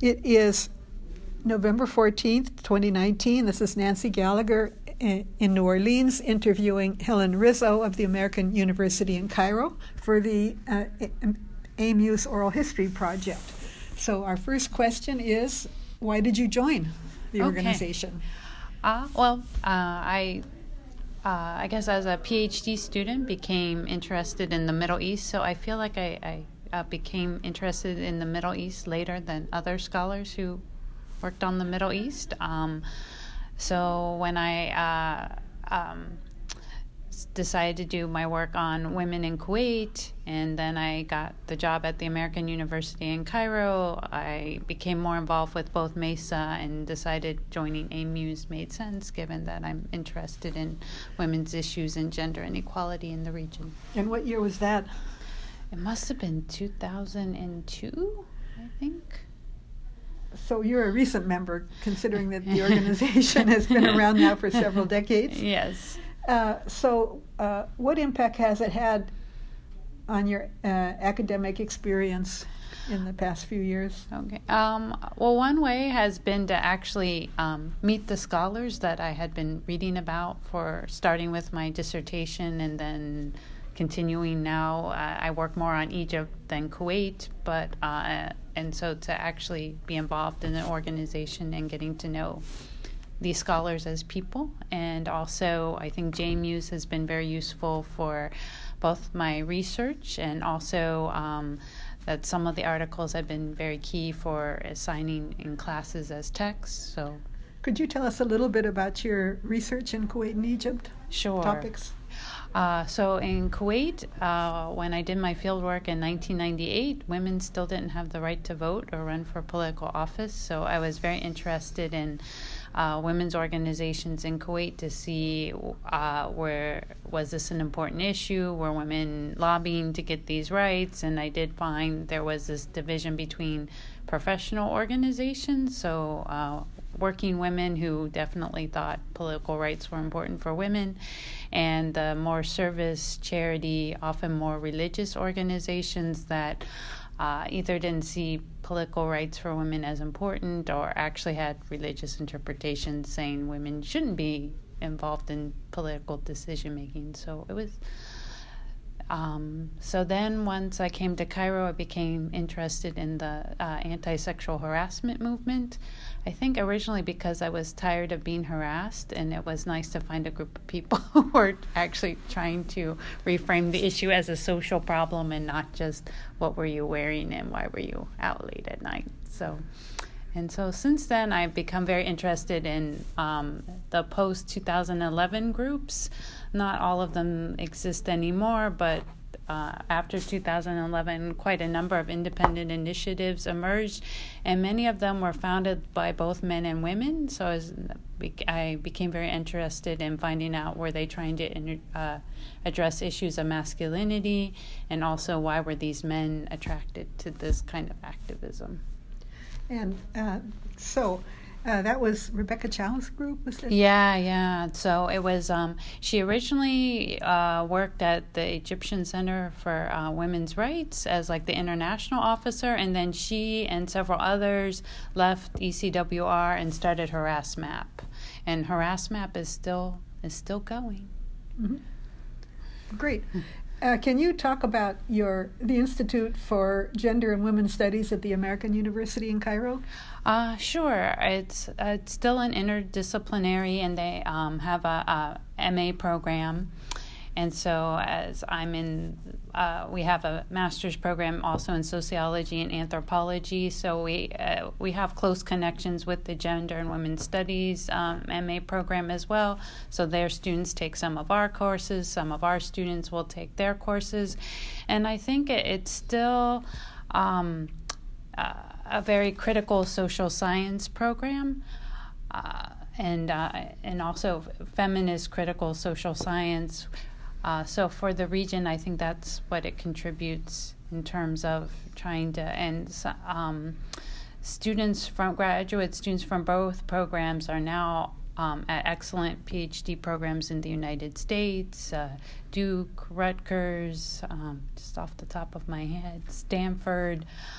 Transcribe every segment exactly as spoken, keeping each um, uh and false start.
It is November fourteenth, twenty nineteen. This is Nancy Gallagher in New Orleans interviewing Helen Rizzo of the American University in Cairo for the uh, AIMU's Oral History Project. So our first question is, why did you join the okay. organization? Uh, well, uh, I uh, I guess as a PhD student became interested in the Middle East, so I feel like I, I uh, became interested in the Middle East later than other scholars who worked on the Middle East. Um, so when I uh, um, decided to do my work on women in Kuwait, and then I got the job at the American University in Cairo, I became more involved with both MESA and decided joining AIMU's made sense given that I'm interested in women's issues and gender inequality in the region. And what year was that? It must have been two thousand two, I think. So you're a recent member, considering that the organization has been around now for several decades. Yes. Uh, so uh, what impact has it had on your uh, academic experience in the past few years? Okay. Um, well, one way has been to actually um, meet the scholars that I had been reading about, for starting with my dissertation and then continuing now. Uh, I work more on Egypt than Kuwait, but uh, and so to actually be involved in the organization and getting to know these scholars as people. And also I think J MUSE has been very useful for both my research and also um, that some of the articles have been very key for assigning in classes as texts. So could you tell us a little bit about your research in Kuwait and Egypt? Sure. Topics? Uh, so in Kuwait, uh, when I did my fieldwork in nineteen ninety-eight, women still didn't have the right to vote or run for political office. So I was very interested in uh, women's organizations in Kuwait to see uh, where was this an important issue, were women lobbying to get these rights, and I did find there was this division between professional organizations, so uh, working women who definitely thought political rights were important for women, and the more service, charity, often more religious organizations that uh, either didn't see political rights for women as important or actually had religious interpretations saying women shouldn't be involved in political decision making. So it was Um, so then once I came to Cairo, I became interested in the uh, anti-sexual harassment movement. I think originally because I was tired of being harassed, and it was nice to find a group of people who were actually trying to reframe the issue as a social problem and not just what were you wearing and why were you out late at night. So, and so since then, I've become very interested in um, the post twenty eleven groups. Not all of them exist anymore, but uh, after two thousand eleven, quite a number of independent initiatives emerged, and many of them were founded by both men and women. So I, was, I became very interested in finding out, were they trying to uh, address issues of masculinity, and also why were these men attracted to this kind of activism. And uh, so uh, that was Rebecca Chow's group, was it? Yeah, yeah. So it was, um, she originally uh, worked at the Egyptian Center for uh, Women's Rights as like the international officer, and then she and several others left E C W R and started HarassMap. And HarassMap is still is still going. Mm-hmm. Great. Uh, can you talk about your the Institute for Gender and Women's Studies at the American University in Cairo? Uh, sure. It's uh, it's still an interdisciplinary, and they um, have a, a M A program. And so as I'm in, uh, we have a master's program also in sociology and anthropology. So we uh, we have close connections with the Gender and Women's Studies um, M A program as well. So their students take some of our courses, some of our students will take their courses. And I think it, it's still um, uh, a very critical social science program. Uh, and uh, and also feminist critical social science. Uh, so for the region, I think that's what it contributes in terms of trying to, and um, students from, graduate students from both programs are now um, at excellent PhD programs in the United States, uh, Duke, Rutgers, um, just off the top of my head, Stanford,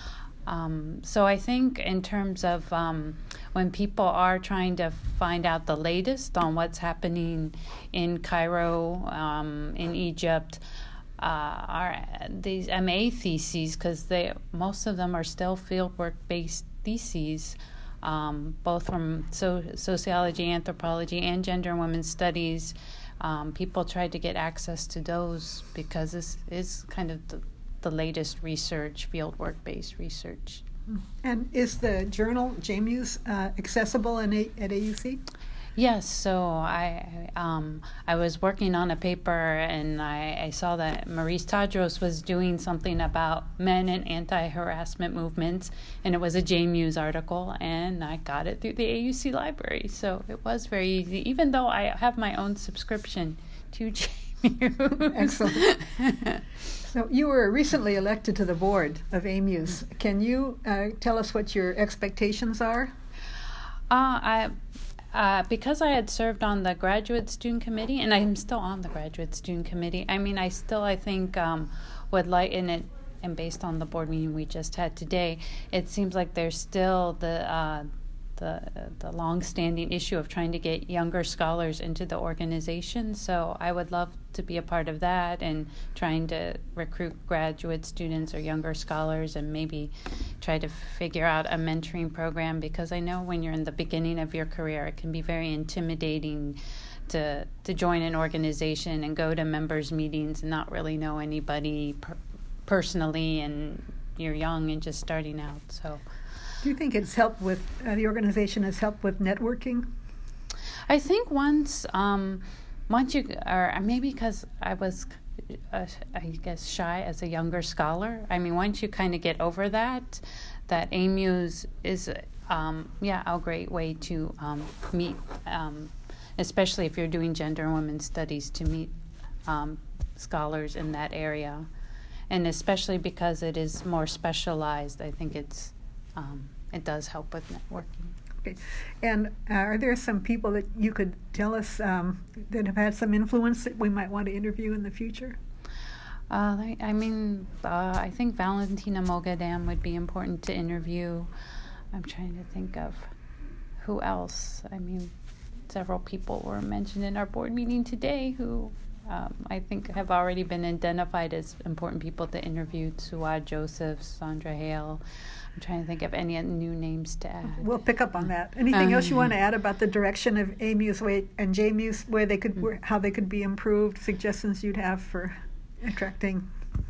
Um, so I think in terms of um, when people are trying to find out the latest on what's happening in Cairo, um, in Egypt, uh, are these M A theses, because they most of them are still fieldwork-based theses, um, both from so, sociology, anthropology, and gender and women's studies. Um, people try to get access to those because this is kind of the the latest research, fieldwork-based research. And is the journal JMUS uh, accessible in a, at A U C? Yes, so I um, I was working on a paper, and I, I saw that Maurice Tadros was doing something about men and anti-harassment movements, and it was a JMUS article, and I got it through the A U C library, so it was very easy, even though I have my own subscription to JMUS. Excellent. So you were recently elected to the board of A M U S. Can you uh, tell us what your expectations are? Uh, I, uh, because I had served on the graduate student committee, and I'm still on the graduate student committee. I mean, I still, I think, um, would like in it, and based on the board meeting we just had today, it seems like there's still the uh, the the long-standing issue of trying to get younger scholars into the organization. So I would love to be a part of that and trying to recruit graduate students or younger scholars, and maybe try to figure out a mentoring program, because I know when you're in the beginning of your career, it can be very intimidating to to join an organization and go to members' meetings and not really know anybody per- personally, and you're young and just starting out. So do you think it's helped with, uh, the organization has helped with networking? I think once, um, once you, or maybe because I was, uh, I guess, shy as a younger scholar. I mean, once you kind of get over that, that A M U S is, um, yeah, a great way to um, meet, um, especially if you're doing gender and women's studies, to meet um, scholars in that area. And especially because it is more specialized, I think it's, um, it does help with networking. Okay. And uh, are there some people that you could tell us um, that have had some influence that we might want to interview in the future? Uh, I, I mean, uh, I think Valentina Moghadam would be important to interview. I'm trying to think of who else. I mean, several people were mentioned in our board meeting today who um, I think have already been identified as important people to interview. Suad Joseph, Sandra Hale. I'm trying to think of any new names to add. We'll pick up on that. Anything um, else you want to add about the direction of A M U S way and J M U S, where they could, where, how they could be improved? Suggestions you'd have for attracting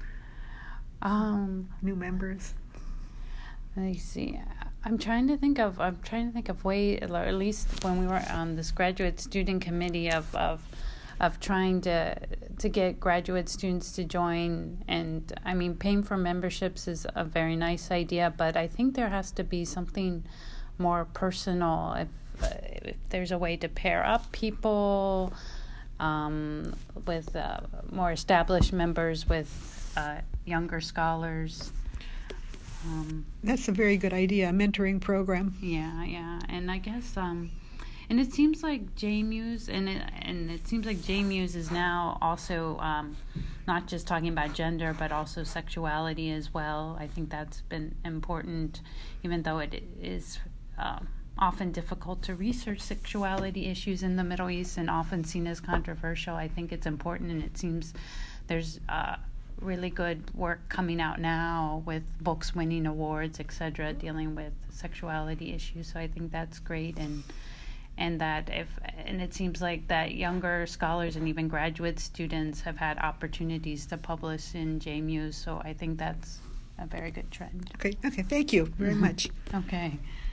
um, new members? Let me see. I'm trying to think of. I'm trying to think of way, or at least when we were on this graduate student committee of of. of trying to to get graduate students to join. And I mean, paying for memberships is a very nice idea, but I think there has to be something more personal. If, uh, if there's a way to pair up people um, with uh, more established members with uh, younger scholars. Um, That's a very good idea, a mentoring program. Yeah, yeah. And I guess... Um, And it seems like J M U S, and it, and it seems like J M U S is now also um, not just talking about gender, but also sexuality as well. I think that's been important, even though it is um, often difficult to research sexuality issues in the Middle East and often seen as controversial. I think it's important, and it seems there's uh, really good work coming out now with books winning awards, et cetera, dealing with sexuality issues. So I think that's great. And And that if, and it seems like that younger scholars and even graduate students have had opportunities to publish in J M U S. So I think that's a very good trend. Okay. Okay. Thank you very Mm-hmm. much. Okay.